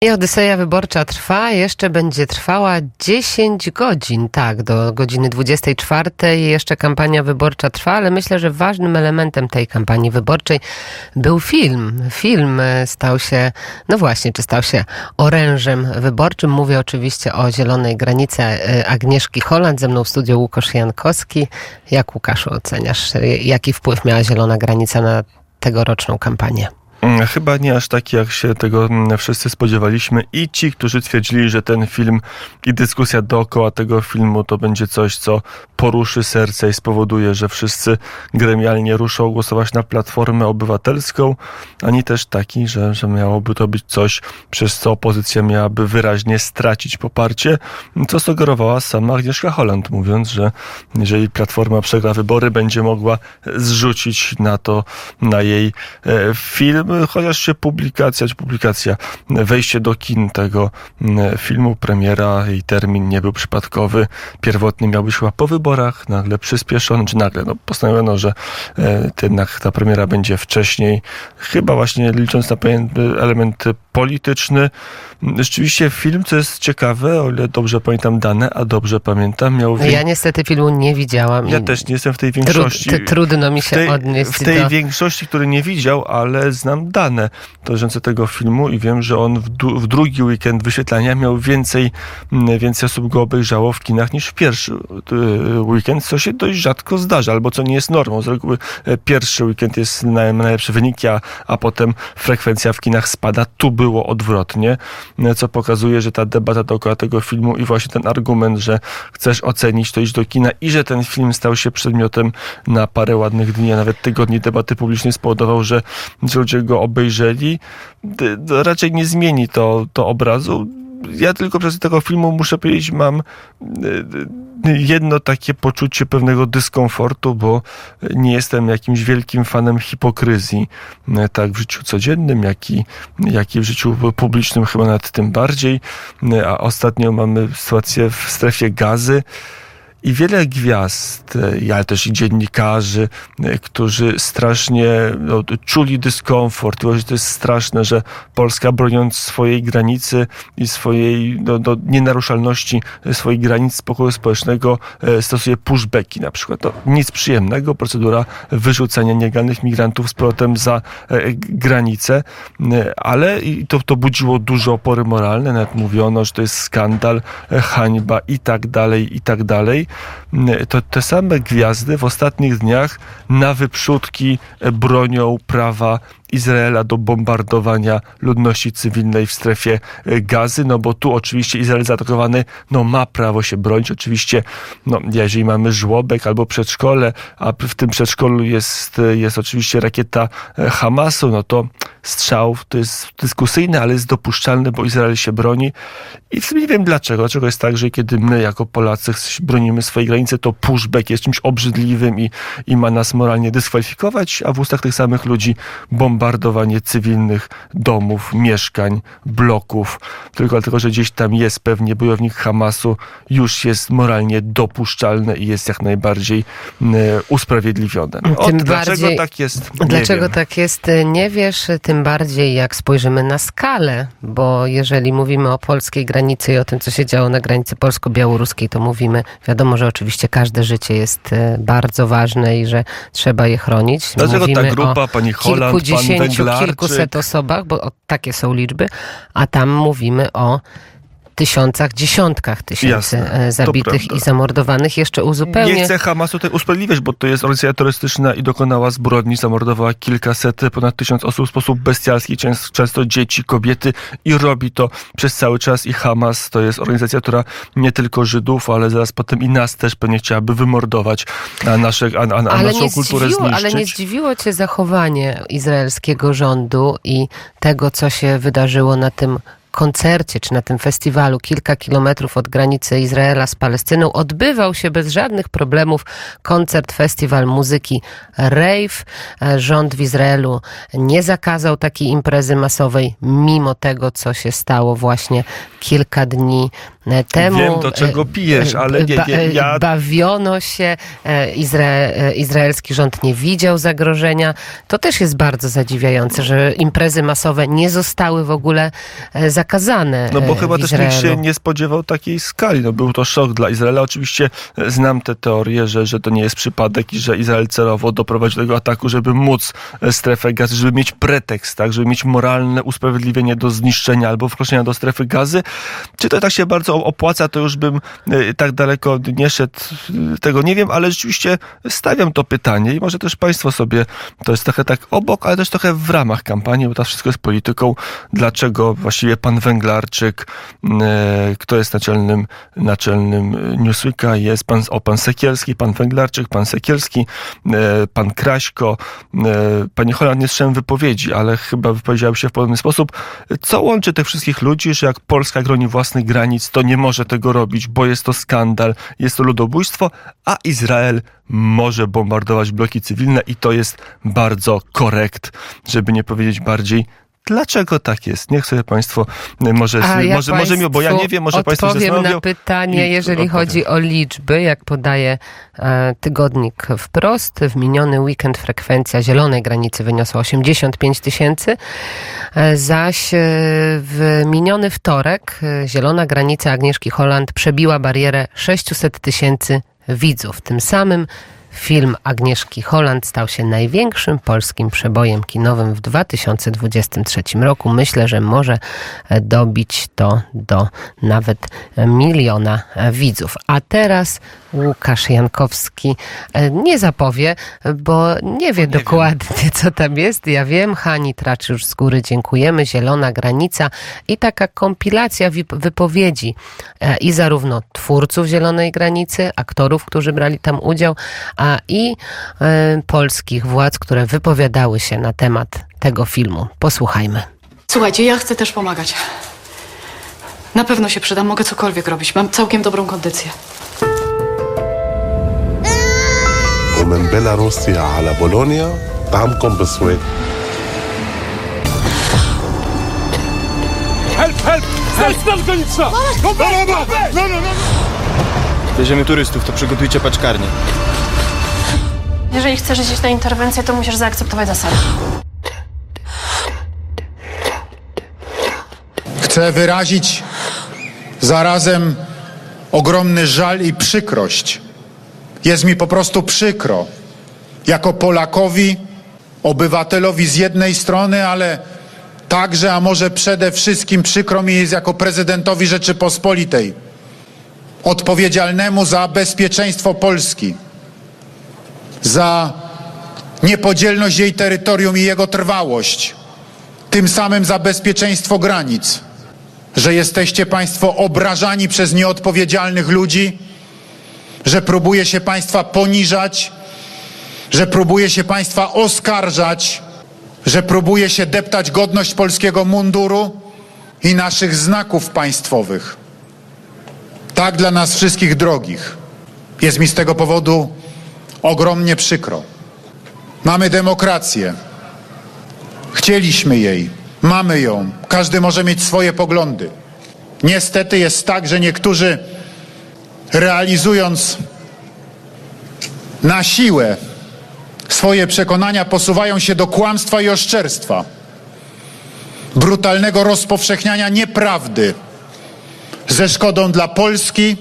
I Odyseja Wyborcza trwa, jeszcze będzie trwała 10 godzin, tak, do godziny 24. Jeszcze kampania wyborcza trwa, ale myślę, że ważnym elementem tej kampanii wyborczej był film. Film stał się, no właśnie, czy stał się orężem wyborczym. Mówię oczywiście o Zielonej granicy Agnieszki Holland. Ze mną w studiu Łukasz Jankowski. Jak, Łukaszu, oceniasz, jaki wpływ miała Zielona granica na tegoroczną kampanię? Chyba nie aż taki, jak się tego wszyscy spodziewaliśmy. I ci, którzy twierdzili, że ten film i dyskusja dookoła tego filmu to będzie coś, co poruszy serce i spowoduje, że wszyscy gremialnie ruszą głosować na Platformę Obywatelską, ani też taki, że miałoby to być coś, przez co opozycja miałaby wyraźnie stracić poparcie, co sugerowała sama Agnieszka Holland, mówiąc, że jeżeli Platforma przegra wybory, będzie mogła zrzucić na jej film. Chociaż się publikacja, wejście do kin tego filmu, premiera i termin nie był przypadkowy. Pierwotnie miał być chyba po wyborach, nagle przyspieszony, postanowiono, że jednak ta premiera będzie wcześniej. Chyba właśnie licząc na pewien element polityczny. Rzeczywiście film, co jest ciekawe, o ile dobrze pamiętam dane, a dobrze pamiętam, Ja niestety filmu nie widziałam. Ja też nie jestem w tej większości. Trudno mi się odnieść. W tej większości, który nie widział, ale znam dane dotyczące tego filmu i wiem, że on w drugi weekend wyświetlania miał więcej osób go obejrzało w kinach niż w pierwszy weekend, co się dość rzadko zdarza, albo co nie jest normą. Z reguły pierwszy weekend jest najlepszy wynik, a potem frekwencja w kinach spada. Tu było odwrotnie, co pokazuje, że ta debata dookoła tego filmu i właśnie ten argument, że chcesz ocenić, to idź do kina i że ten film stał się przedmiotem na parę ładnych dni, a nawet tygodni debaty publicznej spowodował, że ludzie go obejrzeli, raczej nie zmieni to obrazu. Ja tylko przez tego filmu, muszę powiedzieć, mam jedno takie poczucie pewnego dyskomfortu, bo nie jestem jakimś wielkim fanem hipokryzji, tak w życiu codziennym, jak i w życiu publicznym, chyba nawet tym bardziej. A ostatnio mamy sytuację w strefie Gazy, i wiele gwiazd, ale też i dziennikarzy, którzy strasznie czuli dyskomfort. I to jest straszne, że Polska, broniąc swojej granicy i swojej nienaruszalności swoich granic spokoju społecznego, stosuje pushbacki na przykład. To nic przyjemnego, procedura wyrzucenia nielegalnych migrantów z powrotem za granicę, ale to budziło duże opory moralne. Nawet mówiono, że to jest skandal, hańba i tak dalej. To te same gwiazdy w ostatnich dniach na wyprzódki bronią prawa Izraela do bombardowania ludności cywilnej w strefie Gazy, bo tu oczywiście Izrael zaatakowany, ma prawo się bronić. Oczywiście, jeżeli mamy żłobek albo przedszkole, a w tym przedszkolu jest oczywiście rakieta Hamasu, to strzał to jest dyskusyjny, ale jest dopuszczalny, bo Izrael się broni. I w sumie nie wiem dlaczego. Dlaczego jest tak, że kiedy my jako Polacy bronimy swojej granicy, to pushback jest czymś obrzydliwym i ma nas moralnie dyskwalifikować, a w ustach tych samych ludzi bombardowanie cywilnych domów, mieszkań, bloków, tylko dlatego, że gdzieś tam jest pewnie bojownik Hamasu, już jest moralnie dopuszczalne i jest jak najbardziej usprawiedliwione. Dlaczego tak jest? Dlaczego tak jest, nie wiesz, tym bardziej jak spojrzymy na skalę, bo jeżeli mówimy o polskiej granicy i o tym, co się działo na granicy polsko-białoruskiej, to mówimy, wiadomo, że oczywiście każde życie jest bardzo ważne i że trzeba je chronić. Dlaczego mówimy ta grupa, pani Holland, pan Węglarczyk, kilkuset osobach, bo takie są liczby, a tam mówimy o dziesiątkach tysięcy zabitych i zamordowanych. Jeszcze uzupełnię. Nie chcę Hamasu tutaj usprawiedliwiać, bo to jest organizacja terrorystyczna i dokonała zbrodni, zamordowała ponad 1000 osób w sposób bestialski, często dzieci, kobiety i robi to przez cały czas. I Hamas to jest organizacja, która nie tylko Żydów, ale zaraz potem i nas też pewnie chciałaby wymordować, a naszą kulturę zniszczyć. Ale nie zdziwiło cię zachowanie izraelskiego rządu i tego, co się wydarzyło na tym koncercie, czy na tym festiwalu kilka kilometrów od granicy Izraela z Palestyną odbywał się bez żadnych problemów festiwal muzyki rave. Rząd w Izraelu nie zakazał takiej imprezy masowej, mimo tego, co się stało właśnie kilka dni temu. Wiem, do czego pijesz, ale bawiono się, izraelski rząd nie widział zagrożenia. To też jest bardzo zadziwiające, że imprezy masowe nie zostały w ogóle zakazane. No bo chyba też nikt się nie spodziewał takiej skali. No, był to szok dla Izraela. Oczywiście znam tę teorię, że to nie jest przypadek i że Izrael celowo doprowadził do tego ataku, żeby móc strefę Gazy, żeby mieć pretekst, tak, żeby mieć moralne usprawiedliwienie do zniszczenia albo wkroczenia do strefy Gazy. Czy to tak się bardzo opłaca, to już bym tak daleko nie szedł, tego nie wiem, ale rzeczywiście stawiam to pytanie i może też państwo sobie, to jest trochę tak obok, ale też trochę w ramach kampanii, bo to wszystko jest polityką. Dlaczego właściwie pan Węglarczyk, kto jest naczelnym Newsweeka, jest pan Sekielski, pan Węglarczyk, pan Sekielski, pan Kraśko, pani Holland nie słyszałem wypowiedzi, ale chyba wypowiedział się w podobny sposób. Co łączy tych wszystkich ludzi, że jak Polska broni własnych granic, to nie może tego robić, bo jest to skandal, jest to ludobójstwo, a Izrael może bombardować bloki cywilne i to jest bardzo korekt, żeby nie powiedzieć bardziej. Dlaczego tak jest? Niech sobie państwo może bo ja nie wiem, może państwo się zastanowią. Odpowiem na pytanie, jeżeli chodzi o liczby, jak podaje tygodnik Wprost. W miniony weekend frekwencja zielonej granicy wyniosła 85 000, zaś w miniony wtorek zielona granica Agnieszki Holland przebiła barierę 600 000 widzów. Tym samym film Agnieszki Holland stał się największym polskim przebojem kinowym w 2023 roku. Myślę, że może dobić to do nawet 1 miliona widzów. A teraz Łukasz Jankowski nie zapowie, bo nie wie dokładnie, co tam jest. Ja wiem, Hani Tracz już z góry dziękujemy. Zielona granica i taka kompilacja wypowiedzi i zarówno twórców Zielonej Granicy, aktorów, którzy brali tam udział, i polskich władz, które wypowiadały się na temat tego filmu. Posłuchajmy. Słuchajcie, ja chcę też pomagać. Na pewno się przydam, mogę cokolwiek robić. Mam całkiem dobrą kondycję. ومن بيلاروسيا على بولونيا طعمكم بسويد. Help! Zastaw granica! No! Bierzemy turystów, to przygotujcie paczkarnię. Jeżeli chcesz iść na interwencję, to musisz zaakceptować zasady. Chcę wyrazić zarazem ogromny żal i przykrość. Jest mi po prostu przykro. Jako Polakowi, obywatelowi z jednej strony, ale także, a może przede wszystkim przykro mi jest jako prezydentowi Rzeczypospolitej, odpowiedzialnemu za bezpieczeństwo Polski, za niepodzielność jej terytorium i jego trwałość, tym samym za bezpieczeństwo granic, że jesteście państwo obrażani przez nieodpowiedzialnych ludzi, że próbuje się państwa poniżać, że próbuje się państwa oskarżać, że próbuje się deptać godność polskiego munduru i naszych znaków państwowych. Tak dla nas wszystkich drogich. Jest mi z tego powodu ogromnie przykro. Mamy demokrację. Chcieliśmy jej. Mamy ją. Każdy może mieć swoje poglądy. Niestety jest tak, że niektórzy, realizując na siłę swoje przekonania, posuwają się do kłamstwa i oszczerstwa, brutalnego rozpowszechniania nieprawdy ze szkodą dla Polski,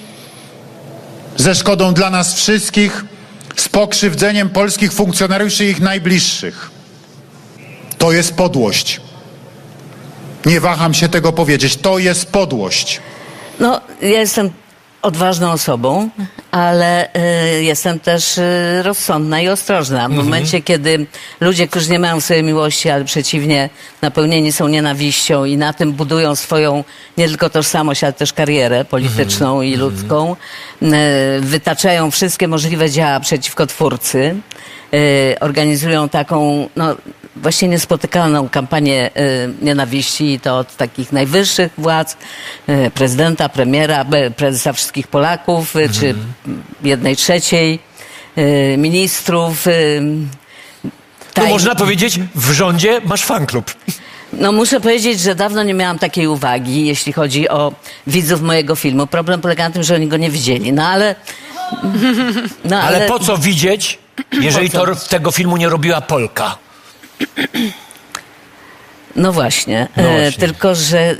ze szkodą dla nas wszystkich, z pokrzywdzeniem polskich funkcjonariuszy i ich najbliższych. To jest podłość. Nie waham się tego powiedzieć. To jest podłość. No, ja jestem odważną osobą, ale jestem też rozsądna i ostrożna. W momencie, kiedy ludzie, którzy nie mają swojej miłości, ale przeciwnie, napełnieni są nienawiścią i na tym budują swoją nie tylko tożsamość, ale też karierę polityczną i ludzką, wytaczają wszystkie możliwe działa przeciwko twórcy, organizują taką, no, właśnie niespotykaną kampanię nienawiści, i to od takich najwyższych władz, prezydenta, premiera, prezesa wszystkich Polaków, czy 1/3 ministrów. Tu można powiedzieć, w rządzie masz fan klub. No muszę powiedzieć, że dawno nie miałam takiej uwagi, jeśli chodzi o widzów mojego filmu. Problem polega na tym, że oni go nie widzieli. Ale po co widzieć, jeżeli tego filmu nie robiła Polka? No właśnie. Tylko że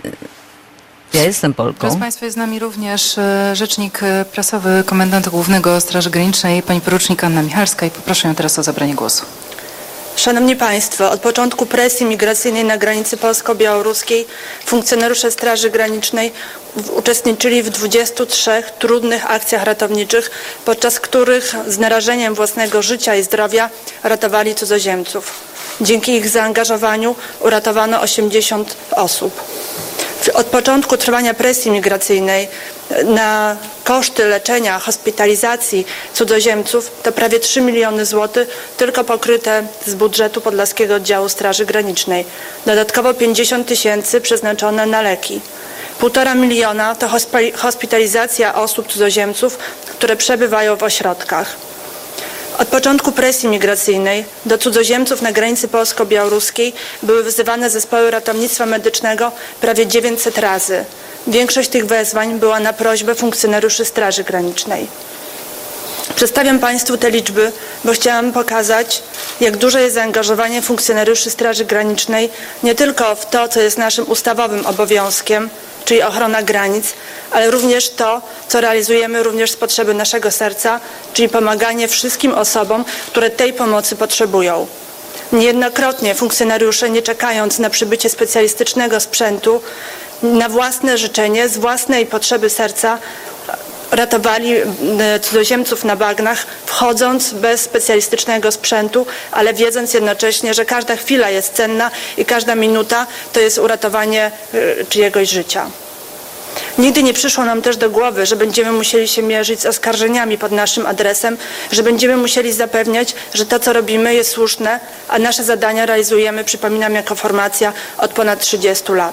ja jestem Polką. Proszę Państwa, jest z nami również rzecznik prasowy Komendanta Głównego Straży Granicznej, pani porucznik Anna Michalska, i poproszę ją teraz o zabranie głosu. Szanowni Państwo, od początku presji migracyjnej na granicy polsko-białoruskiej funkcjonariusze Straży Granicznej uczestniczyli w 23 trudnych akcjach ratowniczych, podczas których z narażeniem własnego życia i zdrowia ratowali cudzoziemców. Dzięki ich zaangażowaniu uratowano 80 osób. Od początku trwania presji migracyjnej na koszty leczenia, hospitalizacji cudzoziemców to prawie 3 miliony złotych tylko pokryte z budżetu Podlaskiego Oddziału Straży Granicznej. Dodatkowo 50 000 przeznaczone na leki. 1,5 miliona to hospitalizacja osób cudzoziemców, które przebywają w ośrodkach. Od początku presji migracyjnej do cudzoziemców na granicy polsko-białoruskiej były wzywane zespoły ratownictwa medycznego prawie 900 razy. Większość tych wezwań była na prośbę funkcjonariuszy Straży Granicznej. Przedstawiam Państwu te liczby, bo chciałam pokazać, jak duże jest zaangażowanie funkcjonariuszy Straży Granicznej nie tylko w to, co jest naszym ustawowym obowiązkiem, czyli ochrona granic, ale również to, co realizujemy również z potrzeby naszego serca, czyli pomaganie wszystkim osobom, które tej pomocy potrzebują. Niejednokrotnie funkcjonariusze, nie czekając na przybycie specjalistycznego sprzętu, na własne życzenie, z własnej potrzeby serca ratowali cudzoziemców na bagnach, wchodząc bez specjalistycznego sprzętu, ale wiedząc jednocześnie, że każda chwila jest cenna i każda minuta to jest uratowanie czyjegoś życia. Nigdy nie przyszło nam też do głowy, że będziemy musieli się mierzyć z oskarżeniami pod naszym adresem, że będziemy musieli zapewniać, że to, co robimy, jest słuszne, a nasze zadania realizujemy, przypominam, jako formacja od ponad 30 lat.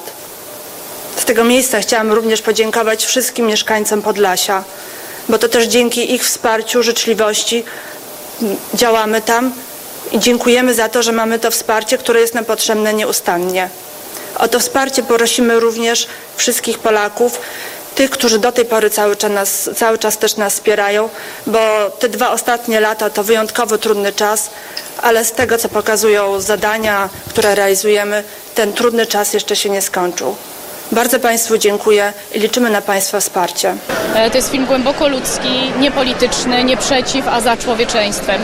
Z tego miejsca chciałam również podziękować wszystkim mieszkańcom Podlasia, bo to też dzięki ich wsparciu, życzliwości działamy tam i dziękujemy za to, że mamy to wsparcie, które jest nam potrzebne nieustannie. O to wsparcie prosimy również wszystkich Polaków, tych, którzy do tej pory cały czas też nas wspierają, bo te 2 ostatnie lata to wyjątkowo trudny czas, ale z tego, co pokazują zadania, które realizujemy, ten trudny czas jeszcze się nie skończył. Bardzo Państwu dziękuję i liczymy na Państwa wsparcie. To jest film głęboko ludzki, niepolityczny, nie przeciw, a za człowieczeństwem.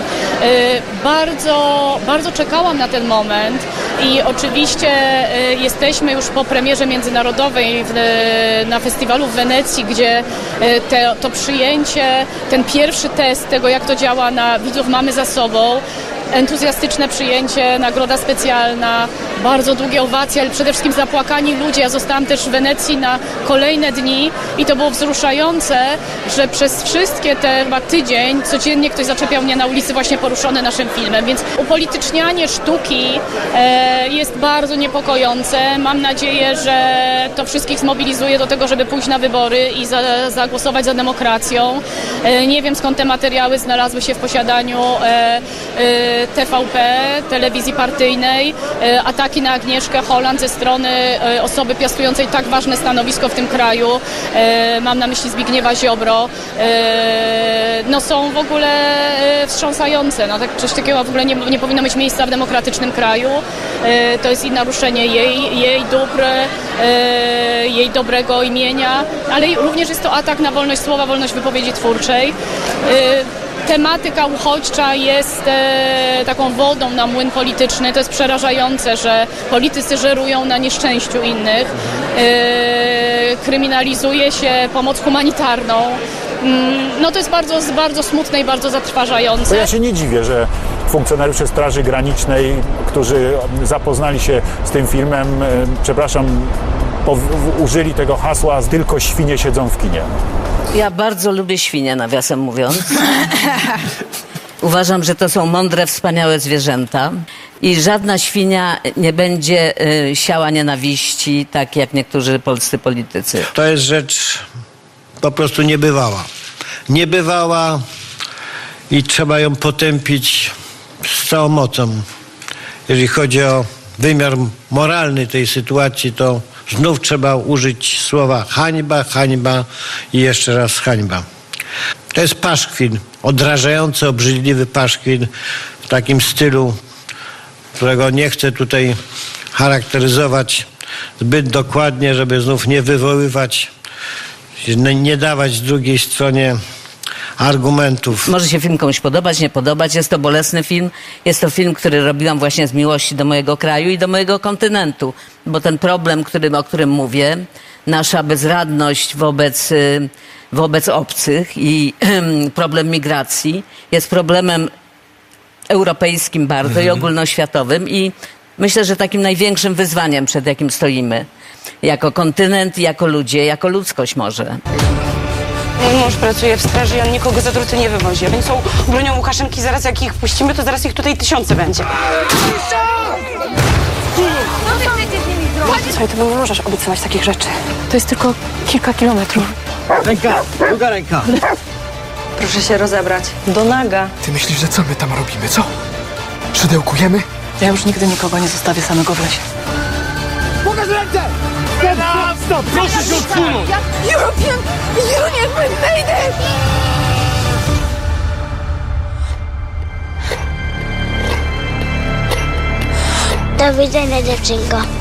Bardzo czekałam na ten moment i oczywiście jesteśmy już po premierze międzynarodowej na festiwalu w Wenecji, gdzie to przyjęcie, ten pierwszy test tego, jak to działa na widzów, mamy za sobą. Entuzjastyczne przyjęcie, nagroda specjalna, bardzo długie owacje, ale przede wszystkim zapłakani ludzie. Ja zostałam też w Wenecji na kolejne dni i to było wzruszające, że przez wszystkie te chyba tydzień codziennie ktoś zaczepiał mnie na ulicy właśnie poruszony naszym filmem, więc upolitycznianie sztuki jest bardzo niepokojące. Mam nadzieję, że to wszystkich zmobilizuje do tego, żeby pójść na wybory i zagłosować za demokracją. Nie wiem, skąd te materiały znalazły się w posiadaniu TVP, telewizji partyjnej, ataki na Agnieszkę Holland ze strony osoby piastującej tak ważne stanowisko w tym kraju, mam na myśli Zbigniewa Ziobro, no są w ogóle wstrząsające. No, coś takiego w ogóle nie powinno mieć miejsca w demokratycznym kraju. To jest i naruszenie jej dóbr, jej dobrego imienia, ale również jest to atak na wolność słowa, wolność wypowiedzi twórczej. Tematyka uchodźcza jest taką wodą na młyn polityczny. To jest przerażające, że politycy żerują na nieszczęściu innych. Kryminalizuje się pomoc humanitarną. No to jest bardzo smutne i bardzo zatrważające. Ja się nie dziwię, że funkcjonariusze Straży Granicznej, którzy zapoznali się z tym filmem, użyli tego hasła "tylko świnie siedzą w kinie". Ja bardzo lubię świnie, nawiasem mówiąc. Uważam, że to są mądre, wspaniałe zwierzęta i żadna świnia nie będzie siała nienawiści, tak jak niektórzy polscy politycy. To jest rzecz po prostu niebywała. Niebywała i trzeba ją potępić z całą mocą, jeżeli chodzi o wymiar moralny tej sytuacji, to znów trzeba użyć słowa hańba, hańba i jeszcze raz hańba. To jest paszkwil, odrażający, obrzydliwy paszkwil w takim stylu, którego nie chcę tutaj charakteryzować zbyt dokładnie, żeby znów nie wywoływać, nie dawać drugiej stronie argumentów. Może się film komuś podobać, nie podobać. Jest to bolesny film. Jest to film, który robiłam właśnie z miłości do mojego kraju i do mojego kontynentu. Bo ten problem, o którym mówię, nasza bezradność wobec obcych i problem migracji jest problemem europejskim bardzo i ogólnoświatowym i myślę, że takim największym wyzwaniem, przed jakim stoimy. Jako kontynent, jako ludzie, jako ludzkość może. Mój mąż pracuje w straży i on nikogo za druty nie wywozi. Oni są bronią Łukaszenki, zaraz jak ich puścimy, to zaraz ich tutaj tysiące będzie. Słuchaj, ty nie możesz obiecywać takich rzeczy. To jest tylko kilka kilometrów. Ręka, druga ręka. Proszę się rozebrać. Do naga. Ty myślisz, że co my tam robimy, co? Szydełkujemy? Ja już nigdy nikogo nie zostawię samego w lesie. Pokaż ręce! Stop! Proszę się odsunąć! European Union made it! Do widzenia, dziewczynko.